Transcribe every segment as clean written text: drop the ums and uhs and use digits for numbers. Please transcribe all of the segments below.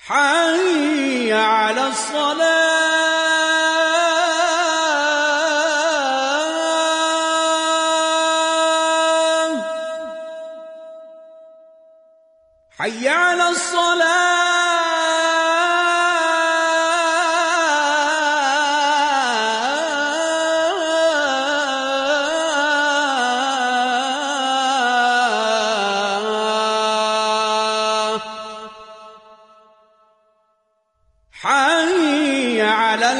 حي على الصلاة حي على الصلاة حي على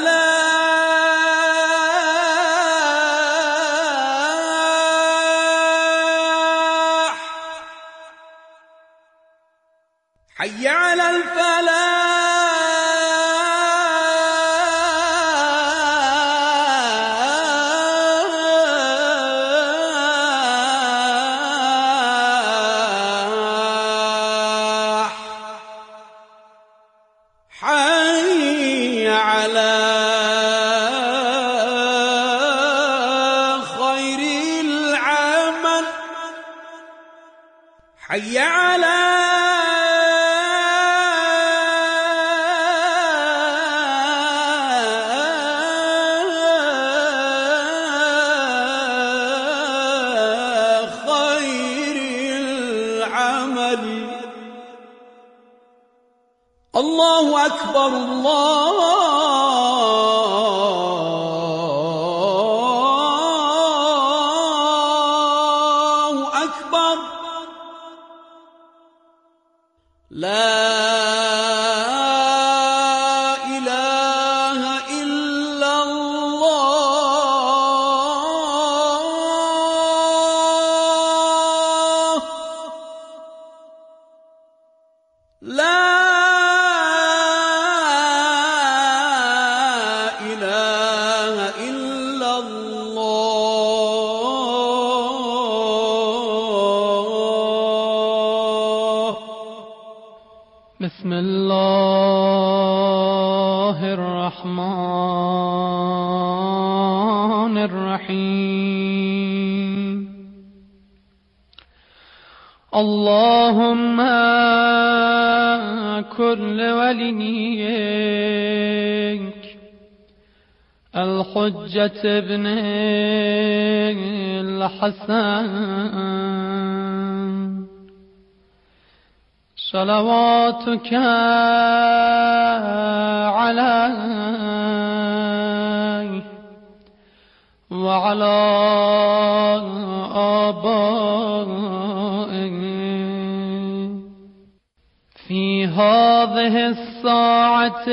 الفلاح حي على الفلاح حي على خير العمل حي على خير العمل. الله أكبر الله أكبر لا إله إلا الله لا إله إلا الله. بسم الله الرحمن الرحيم. اللهم كل وليك الحجة ابن الحسن صلواتك عليه وعلى آبائه في هذه الساعة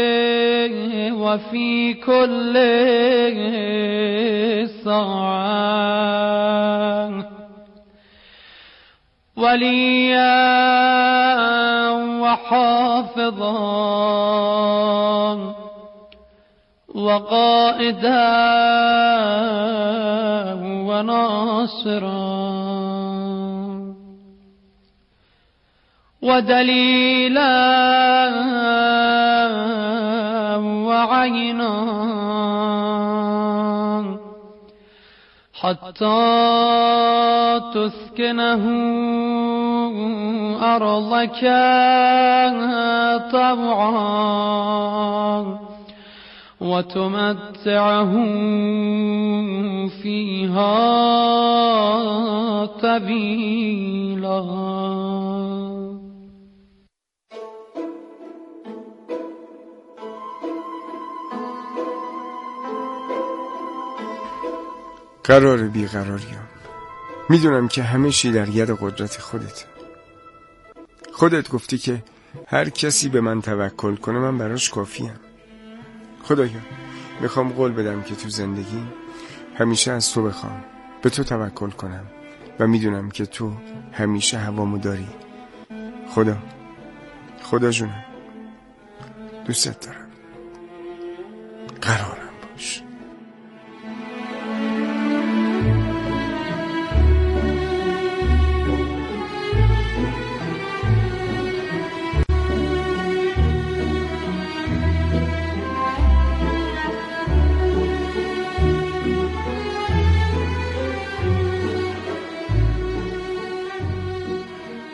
وفي كل ساعة وليا وحافظا وقائدا وناصرا ودليلا وعينا حتى تسكنه أرضك طوعا وتمتعه فيها طويلا. قرار بیقراریم. میدونم که همه چی در ید قدرت خودت. خودت گفتی که هر کسی به من توکل کنه من براش کافیم. خدایا میخوام قول بدم که تو زندگی همیشه از تو بخوام، به تو توکل کنم و میدونم که تو همیشه هوامو داری. خدا جونم دوست دارم. قرارم باش.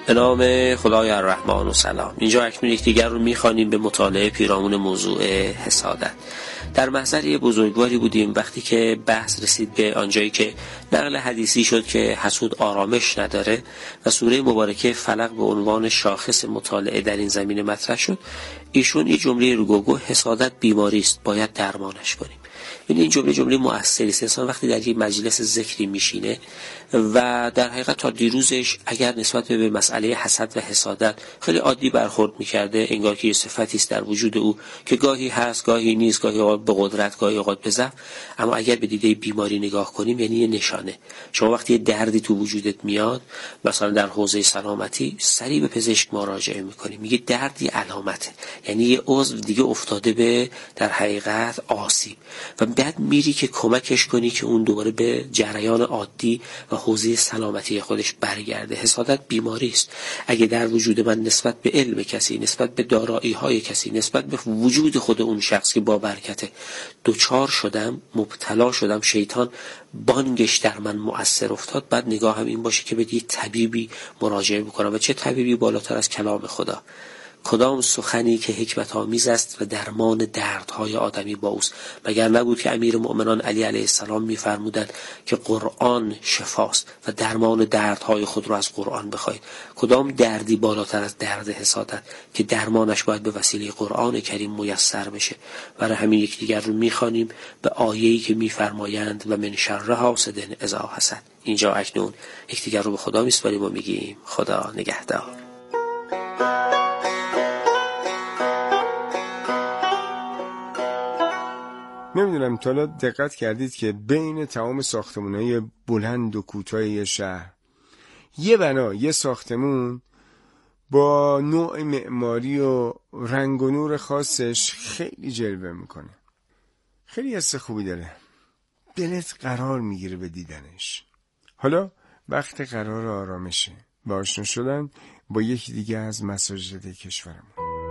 به نام خدای الرحمن و سلام. اینجا اکنون یکدیگر رو می‌خوانیم به مطالعه پیرامون موضوع حسادت. در محضر بزرگواری بودیم وقتی که بحث رسید به آنجایی که نقل حدیثی شد که حسود آرامش نداره و سوره مبارکه فلق به عنوان شاخص مطالعه در این زمینه مطرح شد. ایشون این جمله رو گفت: حسادت بیماری است، باید درمانش کنیم. این جمله مؤثری است. انسان وقتی در یک مجلس ذکری میشینه و در حقیقت تا دیروزش اگر نسبت به مسئله حسد و حسادت خیلی عادی برخورد میکرده، انگار که یه صفتی است در وجود او که گاهی هست گاهی نیست، گاهی اوقات به قدرت گاهی اوقات به ضعف، اما اگر به دیده بیماری نگاه کنیم یعنی یه نشانه. شما وقتی یه دردی تو وجودت میاد، مثلا در حوزه سلامتی، سریع به پزشک مراجعه میکنی، میگه دردی علامته، یعنی یه عضو دیگه افتاده به در حقیقت آسیب و بعد میری که کمکش کنی که اون دوباره به جریان عادی و حوزه سلامتی خودش برگرده. حسادت بیماری است. اگه در وجود من نسبت به علم کسی، نسبت به دارایی‌های کسی، نسبت به وجود خود اون شخص که با برکته دوچار شدم، مبتلا شدم، شیطان بانگش در من مؤثر افتاد، بعد نگاهم این باشه که به یک طبیبی مراجعه بکنم. و چه طبیبی بالاتر از کلام خدا؟ کدام سخنی که حکمت آمیز است و درمان دردهای آدمی با اوست؟ مگر نبود که امیر مؤمنان علی علیه السلام می‌فرمودند که قرآن شفاست و درمان دردهای خود را از قرآن بخواید؟ کدام دردی بالاتر از درد حسادت که درمانش باید به وسیله قرآن کریم میسر بشه؟ برای همین یکدیگر رو می‌خوانیم به آیه‌ای که می‌فرمایند و من شر حاسد اذا حسد. اینجا اکنون یکدیگر رو به خدا می‌سپاریم و میگیم خدا نگهدار. نمیدونم تا حالا دقت کردید که بین تمام ساختمان‌های بلند و کوتاه یه شهر یه بنا، یه ساختمون با نوع معماری و رنگ و نور خاصش خیلی جلوه میکنه، خیلی حس خوبی داره، دلت قرار میگیره به دیدنش. حالا وقت قرار آرامشه و آشنا شدن با یکی دیگه از مساجد کشورمون.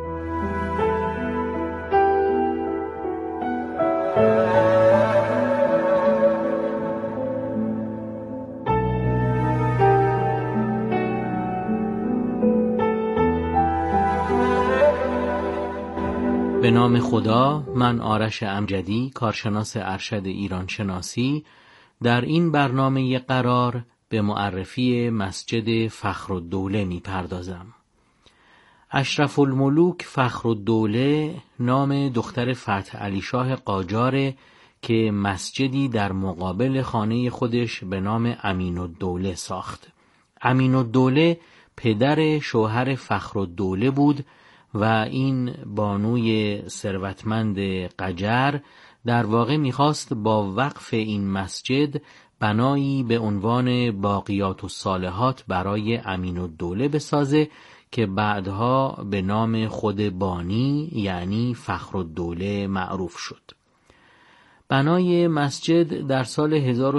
به نام خدا. من آرش امجدی، کارشناس ارشد ایران شناسی، در این برنامه قرار به معرفی مسجد فخرالدوله می پردازم. اشرف الملوک فخرالدوله نام دختر فتح علی شاه قاجار که مسجدی در مقابل خانه خودش به نام امین‌الدوله ساخت. امین‌الدوله پدر شوهر فخرالدوله بود و این بانوی ثروتمند قجر در واقع میخواست با وقف این مسجد بنایی به عنوان باقیات الصالحات برای امین‌الدوله بسازه که بعدها به نام خود بانی یعنی فخرالدوله معروف شد. بنای مسجد در سال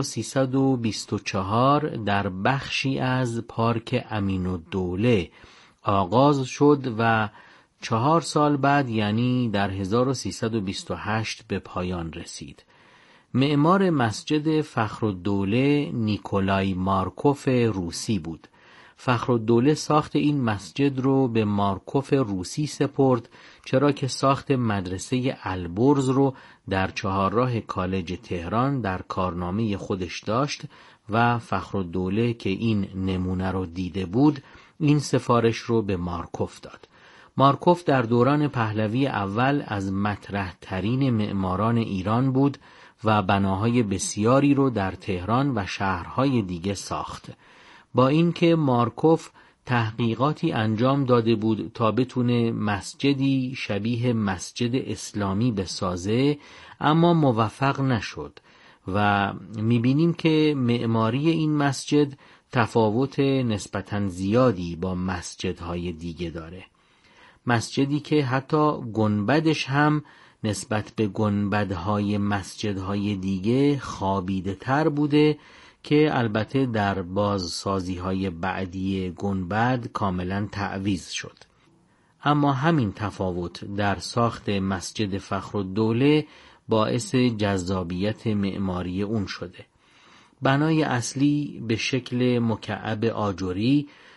1324 در بخشی از پارک امین‌الدوله آغاز شد و 4 سال بعد یعنی در 1328 به پایان رسید. معمار مسجد فخرالدوله نیکولای مارکوف روسی بود. فخرالدوله ساخت این مسجد رو به مارکوف روسی سپرد، چرا که ساخت مدرسه البرز رو در چهارراه کالج تهران در کارنامه خودش داشت و فخرالدوله که این نمونه رو دیده بود این سفارش رو به مارکوف داد. مارکوف در دوران پهلوی اول از مطرح ترین معماران ایران بود و بناهای بسیاری رو در تهران و شهرهای دیگه ساخت. با اینکه مارکوف تحقیقاتی انجام داده بود تا بتونه مسجدی شبیه مسجد اسلامی بسازه، اما موفق نشد و میبینیم که معماری این مسجد تفاوت نسبتاً زیادی با مسجدهای دیگه داره. مسجدی که حتی گنبدش هم نسبت به گنبدهای مسجدهای دیگه خوابیده تر بوده که البته در بازسازی‌های بعدی گنبد کاملا تعویض شد. اما همین تفاوت در ساخت مسجد فخرالدوله باعث جذابیت معماری اون شده. بنای اصلی به شکل مکعب آجری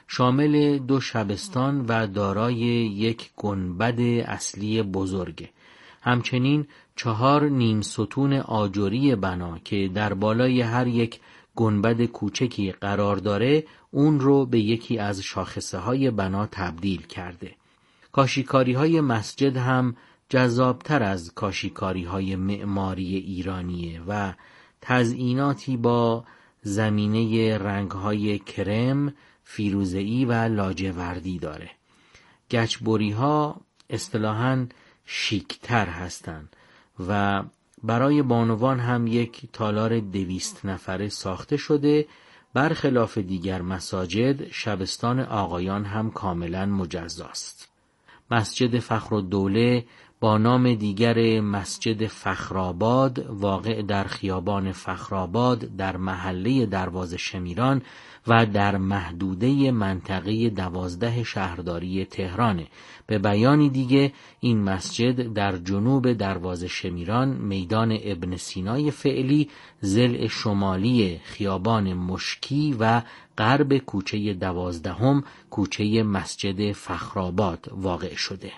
شامل 2 شبستان و دارای 1 گنبد اصلی بزرگه. همچنین 4 نیم ستون آجری بنا که در بالای هر یک گنبد کوچکی قرار داره اون رو به یکی از شاخصه های بنا تبدیل کرده. کاشیکاری های مسجد هم جذابتر از کاشیکاری های معماری ایرانیه و تزئیناتی با زمینه رنگ های کرم، فیروزه‌ای و لاجوردی داره. گچبری ها اصطلاحاً شیکتر هستند و برای بانوان هم یک تالار 200 نفره ساخته شده. برخلاف دیگر مساجد، شبستان آقایان هم کاملا مجزاست. مسجد فخرالدوله با نام دیگر مسجد فخرآباد واقع در خیابان فخرآباد در محله دروازه شمیران و در محدوده منطقه 12 شهرداری تهرانه. به بیانی دیگه این مسجد در جنوب دروازه شمیران میدان ابن سینای فعلی ضلع شمالی خیابان مشکی و غرب کوچه 12 کوچه مسجد فخرآباد واقع شده.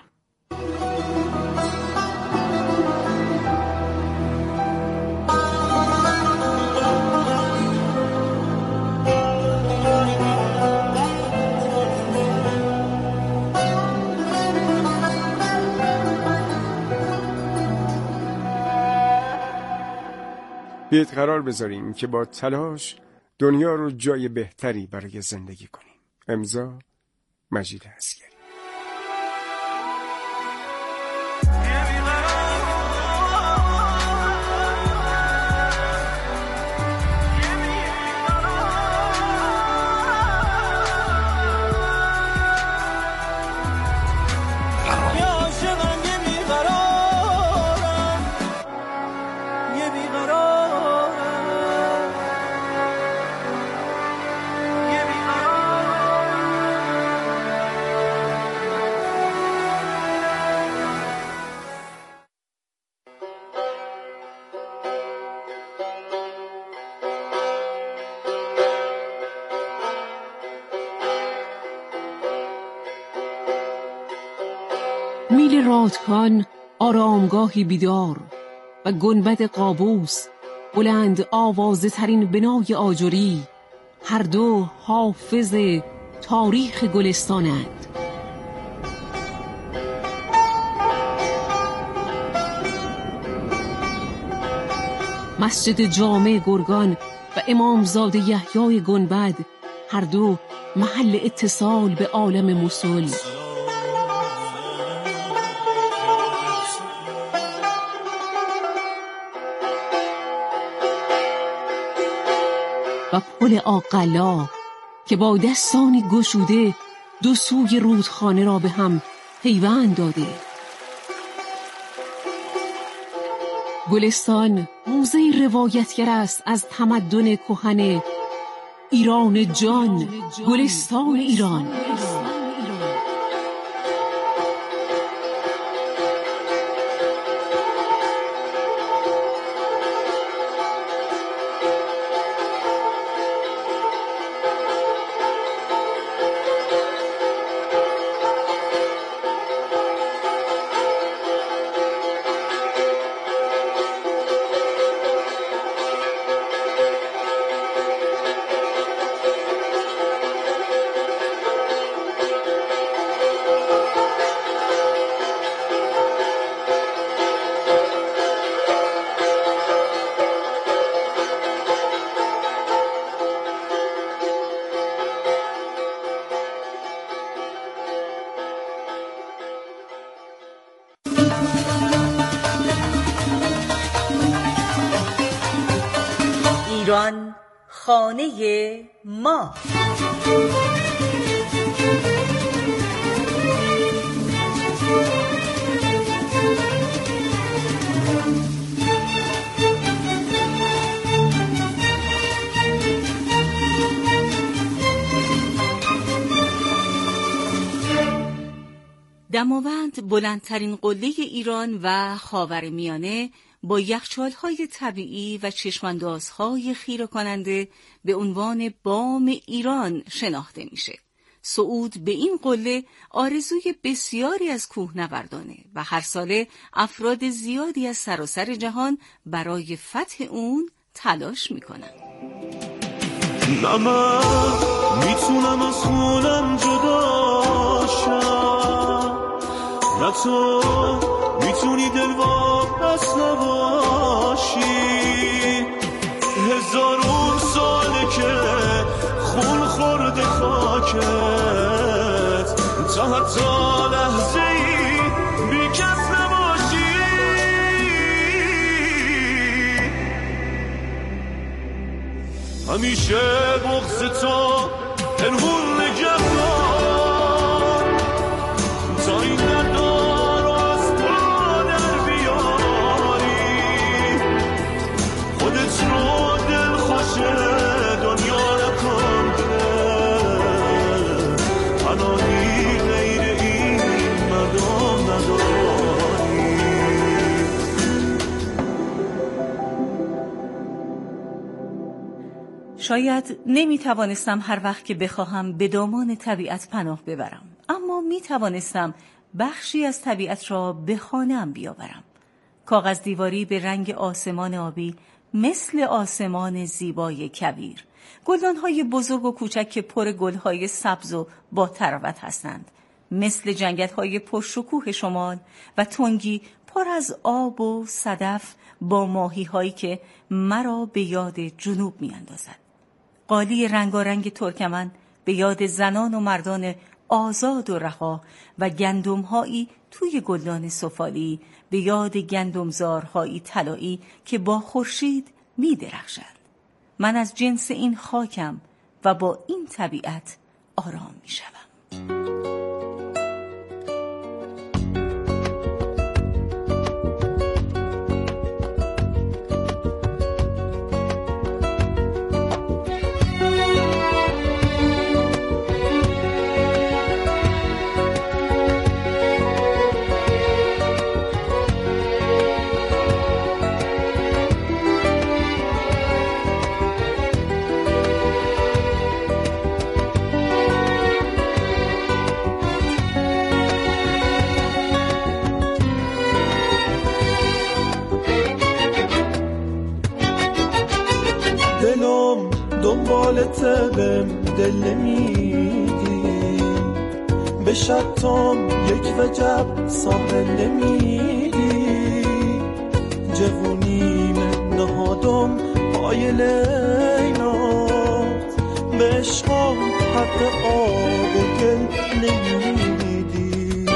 بیایید قرار بذاریم که با تلاش دنیا رو جای بهتری برای زندگی کنیم. امضا مجید عسگری. میل رادکان آرامگاهی بیدار و گنبد قابوس بلند آوازه ترین بنای آجری، هر دو حافظ تاریخ گلستانند. مسجد جامع گرگان و امامزاده یحیای گنبد هر دو محل اتصال به عالم موصل. و پل آقلا که با دستانی گشوده 2 سوی رودخانه را به هم پیوند داده. گلستان موزه روایتگر است از تمدن کهن ایران جان، گلستان ایران. ایران خانه ما. دماوند بلندترین قله ایران و خاورمیانه با یخچال‌های طبیعی و چشماندازهای خیره کننده به عنوان بام ایران شناخته میشه. صعود به این قله آرزوی بسیاری از کوهنوردانه و هر ساله افراد زیادی از سراسر جهان برای فتح اون تلاش میکنن. نه من میتونم از خونم جدا شم، نه تو میتونی دلواپس نباشی. هزارون ساله که خون خورده خاکت، تا حتی لحظه ای بی کس نباشی. همیشه بغض تو پنهون نگه دار، تا این دردها رو از تو در بیاری. خودت رو دل خوش دنیا نکن که پناهی غیر این مردم نداری. شاید نمی توانستم هر وقت که بخواهم به دامان طبیعت پناه ببرم، اما می توانستم بخشی از طبیعت را به خانه‌ام بیاورم. کاغذ دیواری به رنگ آسمان آبی مثل آسمان زیبای کویر، گلدان‌های بزرگ و کوچک که پر گل‌های سبز و با تراوت هستند، مثل جنگل‌های پرشکوه شمال و تنگی پر از آب و صدف با ماهی‌هایی که مرا به یاد جنوب می‌اندازد. قالی رنگارنگ ترکمن به یاد زنان و مردان آزاد و رها و گندم‌هایی توی گلدان سفالی به یاد گندمزارهایی طلایی که با خورشید می‌درخشند. من از جنس این خاکم و با این طبیعت آرام می‌شوم. دلم دنبالته بهم دل نمیدی، به شتام یک وجب ساحل نمیدی. جوونیم نهادم پای لینات، به عشقام حق آب و گل نمیدی.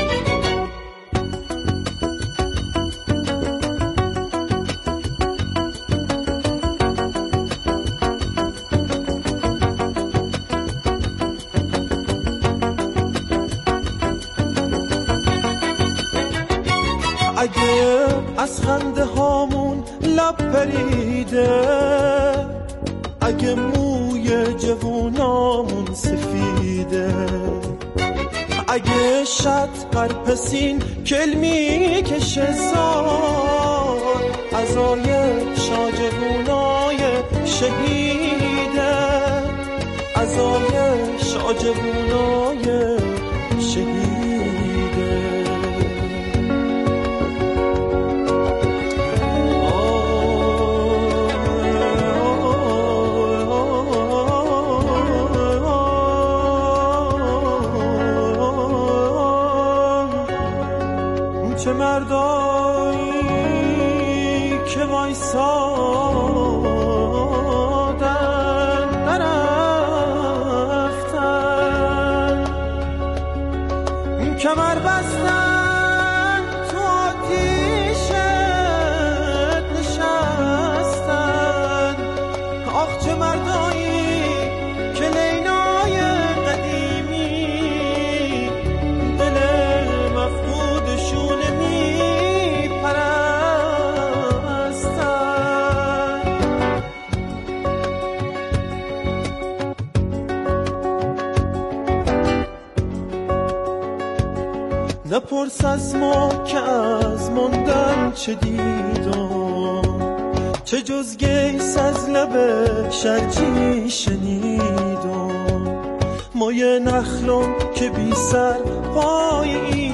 اگه از خنده هامون لب پریده، اگه موی جوونامون سفیده، اگه شد قرپسین کل میکشه زار، ازای شاجوونای شهیده، ازای شاجوونای شهیده. چه مردایی که وایسادن نرفتن، کمر بستن تو آتیشت نشستن. آخ چه مردایی که لیلای قدیمی دل مفقودشون نپرس از ما که از موندن چه دیدم، چه جز گیس از لب شرجی شنیدم. موی نخلم که بی سر پای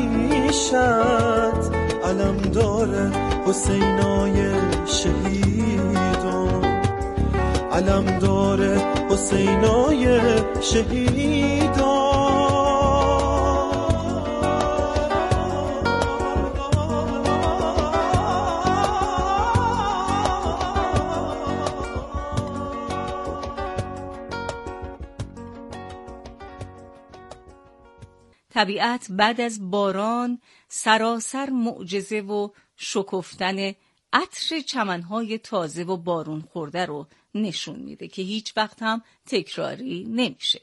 ایشد، علم داره حسینای شهیدان، علم داره حسینای شهیدان. طبیعت بعد از باران سراسر معجزه و شکفتن عطر چمنهای تازه و بارون خورده رو نشون میده که هیچ وقت هم تکراری نمیشه.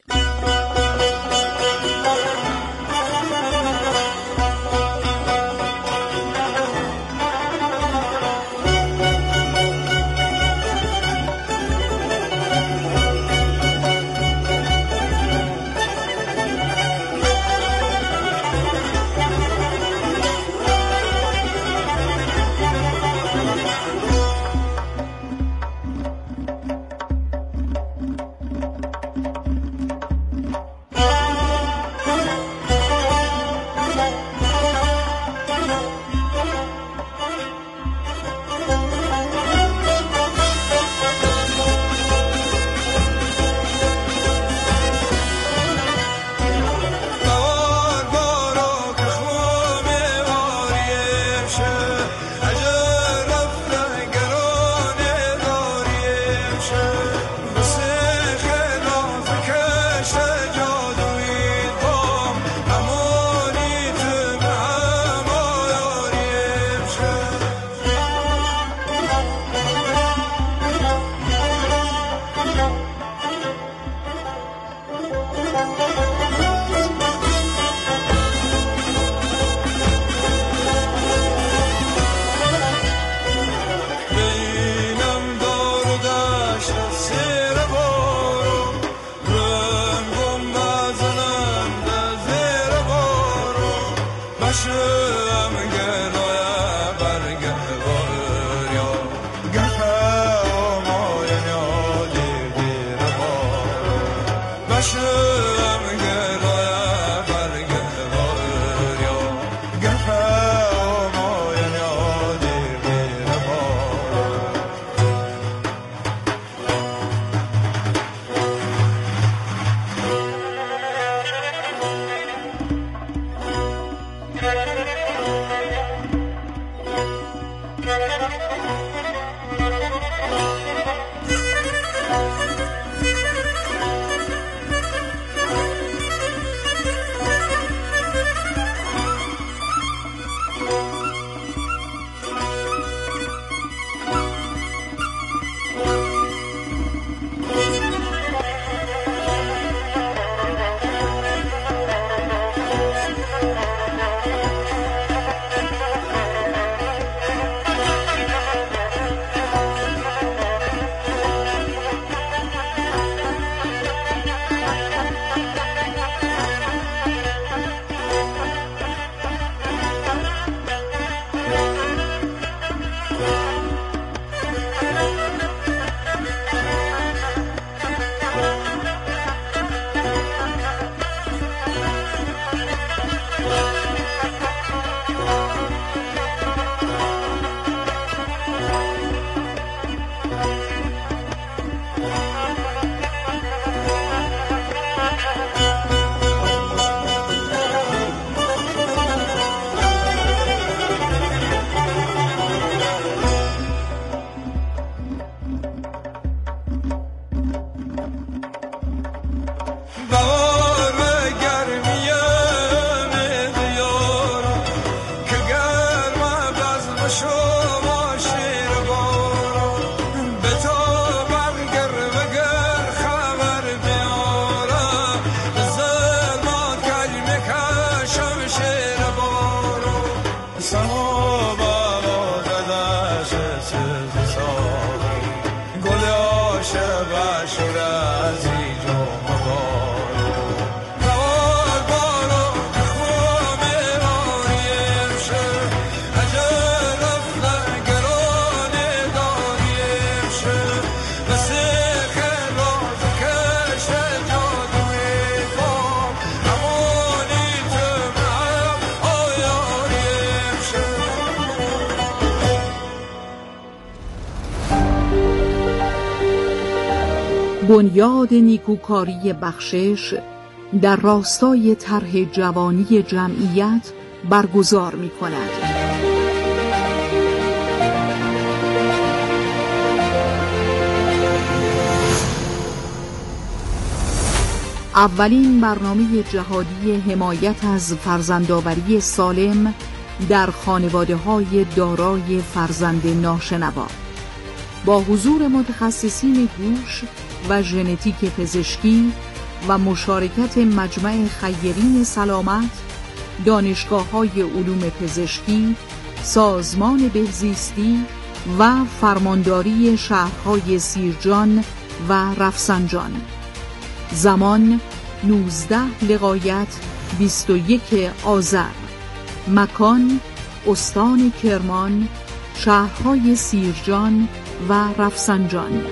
بنیاد نیکوکاری بخشش در راستای طرح جوانی جمعیت برگزار می‌کند. اولین برنامه جهادی حمایت از فرزندآوری سالم در خانواده‌های دارای فرزند ناشنوا با حضور متخصصین گوش و ژنتیک پزشکی و مشارکت مجمع خیرین سلامت، دانشگاه‌های علوم پزشکی، سازمان بهزیستی و فرمانداری شهرهای سیرجان و رفسنجان. زمان 19 لغایت 21 آذر. مکان استان کرمان، شهرهای سیرجان و رفسنجان.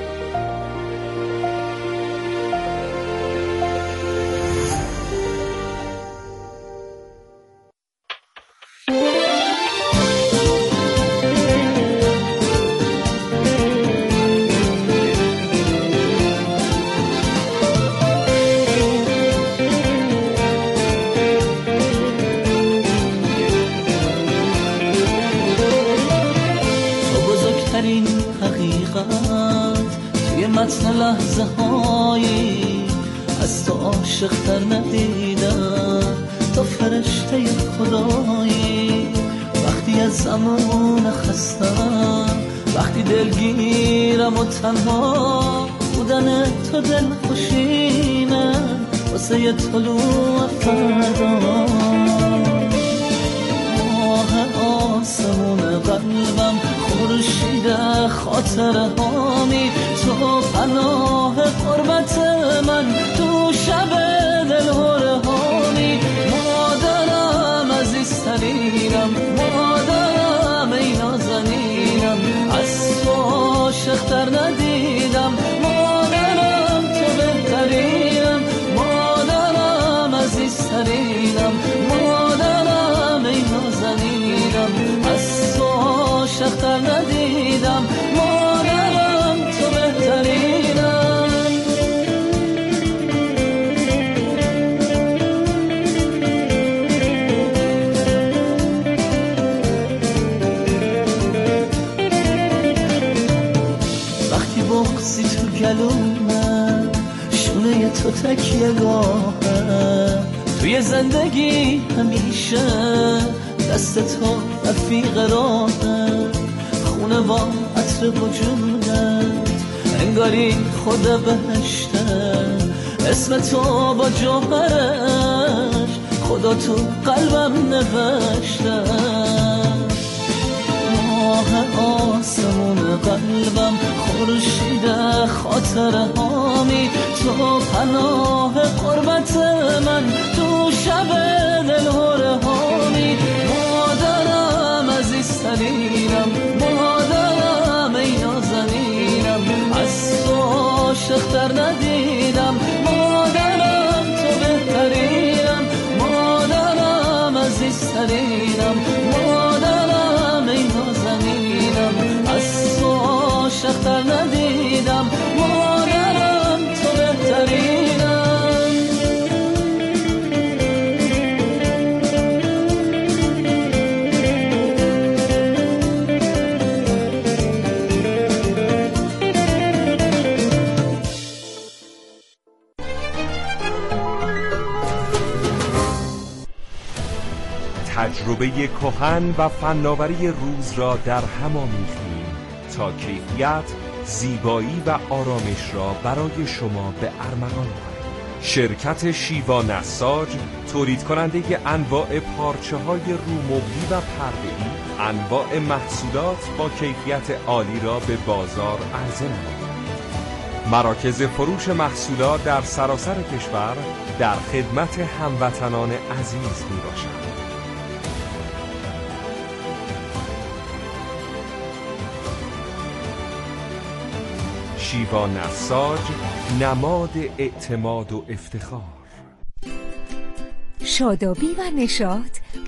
لحظه هایی از تو عاشق‌تر ندیدم، تو فرشته خدایی. وقتی از زمان خستم، وقتی دلگیرم و تنها، بودن تو دل خوشینه واسه طلوع فردا. آسمون قلبم خورشید خاطره هامی، تو پناه قربت من تو شب دلهوره هامی. مادرم عزیزترینم، مادرم ای نازنینم، از تو عاشق‌تر ندیدم. مادرم تو بهترینم، مادرم عزیزترینم، مادرم ای نازنینم، از تو عاشق‌تر ندیدم. مادرم تو بهترینم. وقتی بغضی تو گلومه، شونه تو تکیه گاهه، توی زندگی همیشه دست تو رفیق راهه. خونه با عطر وجودت انگاری خود بهشته، اسم تو با جوهرش خدا تو قلبم نوشته. آسمون قلبم خورشید خاطره هامی، تو پناه قربت من تو شب دلهوره هامی. مادرم عزیزترینم، مادرم ای نازنینم، از تو عاشق‌تر ندیدم. مادرم تو بهترینم، مادرم عزیزترینم، مادرم ای نازنینم، از تو عاشق‌تر ندیدم. مادرم تو بهترینم. تجربه کهن و فناوری روز را در هم آمیختیم تا کیفیت، زیبایی و آرامش را برای شما به ارمغان آوریم. شرکت شیوا نساج تولید کننده انواع پارچه‌های رومبلی و پرده‌ای، انواع محصولات با کیفیت عالی را به بازار عرضه نمود. مراکز فروش محصولات در سراسر کشور در خدمت هموطنان عزیز میباشند. شیوا نساج، نماد اعتماد و افتخار. شادابی و نشاط